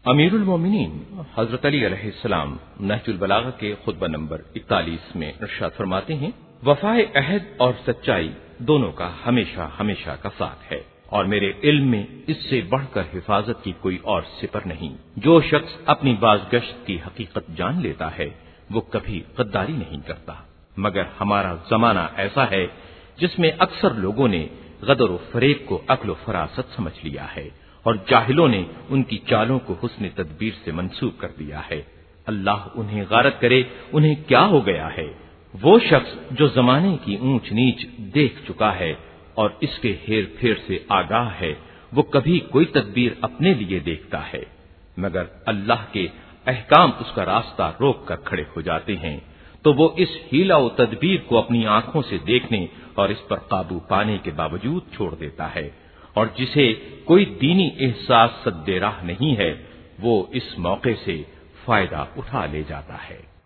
अमीरुल मोमिनीन हजरत अली अलैहिस्सलाम नहजुल बलागा के खुतबा नंबर 41 में इरशाद फरमाते हैं, वफाए अहद और सच्चाई दोनों का हमेशा हमेशा का साथ है और मेरे इल्म में इससे बढ़कर हिफाजत की कोई और सिपर नहीं। जो शख्स अपनी बाज़गश्त की हकीकत जान लेता है वो कभी गद्दारी नहीं करता, मगर हमारा जमाना ऐसा है जिसमें अक्सर लोगों ने गदर व फरेब को अक्ल व फरासत समझ लिया है और जाहिलों ने उनकी चालों को हुस्न तदबीर से मंसूब कर दिया है। अल्लाह उन्हें गारत करे, उन्हें क्या हो गया है। वो शख्स जो जमाने की ऊंच नीच देख चुका है और इसके हेर फेर से आगाह है, वो कभी कोई तदबीर अपने लिए देखता है, मगर अल्लाह के अहकाम उसका रास्ता रोक कर खड़े हो जाते हैं, तो वो इस हीला व तदबीर को अपनी आंखों से देखने और इस पर काबू पाने के बावजूद छोड़ देता है। और जिसे कोई दीनी एहसास सद्दे राह नहीं है, वो इस मौके से फायदा उठा ले जाता है।